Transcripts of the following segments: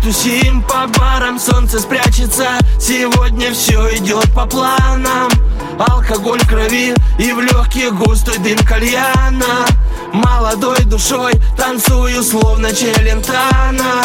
потусим по барам, солнце спрячется. Сегодня все идет по планам. Алкоголь в крови и в легких густой дым кальяна. Молодой душой танцую, словно Челентано.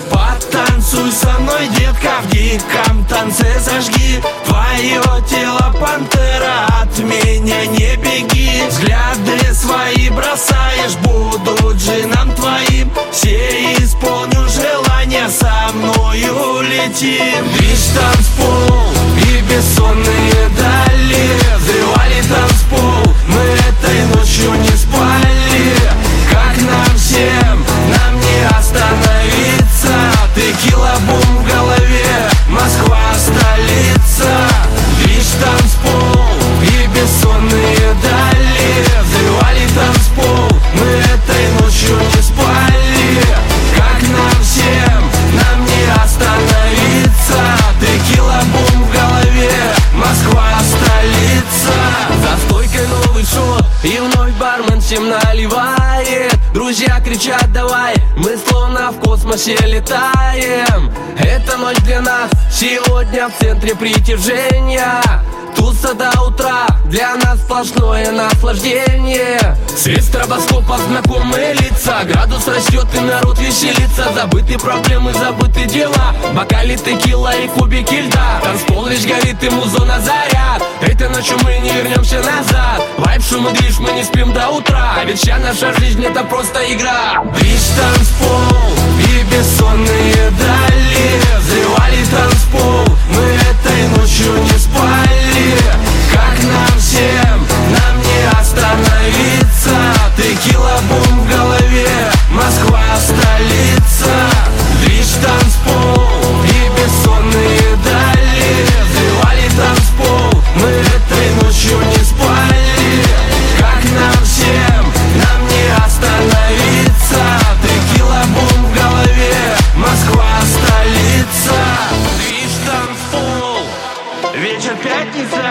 Потанцуй со мной, детка, в диком танце зажги твое тело, пантера, от меня не беги. Взгляды свои бросаешь, буду джином твоим. Все исполню желания, со мною летим. Движ танцпол и бессонные дали взрывали танцпол, мы этой ночью не спали. Как нам всем, нам не остановиться. Текила-бум в голове, Москва столица. Движ танцпол и бессонные дали взрывали танцпол, мы этой ночью не спали. Как нам всем, нам не остановиться. Текила-бум в голове, Москва столица. За стойкой новый шот и вновь бармен всем наливает. Друзья кричат: давай, мы словно в космосе летаем. Эта ночь для нас сегодня в центре притяжения. Туса до утра, для нас сплошное наслаждение. Свет стробоскопа, знакомые лица, градус растет и народ веселится. Забыты проблемы, забыты дела, бокали текила и кубики льда. Танцпол лишь горит, и музона заряд. Этой ночью мы не вернемся назад. Вайб, шум и движ, мы не спим до утра. Ведь вся наша жизнь это просто игра. Движ танцпол и бессонные дали взрывали танцпол, мы этой ночью не спали. Как нам всем, нам не остановиться. Текила-бум в голове, Москва столица. Движ танцпол и бессонные дали взрывали танцпол, мы этой ночью не спали. Как нам всем, нам не остановиться. Текила-бум в голове, Москва столица. Движ танцпол, вечер пятница.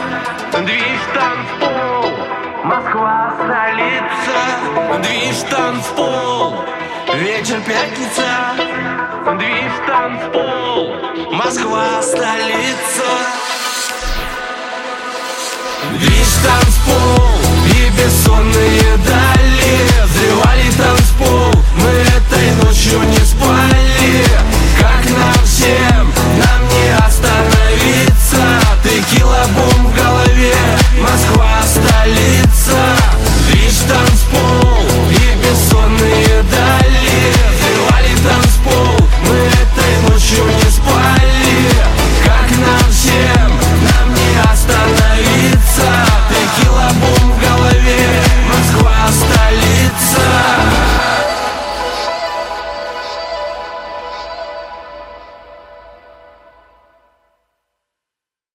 Движ танцпол, Москва столица. Движ танцпол, вечер пятница. Движ танцпол, Москва столица. Движ танцпол и бессонные дали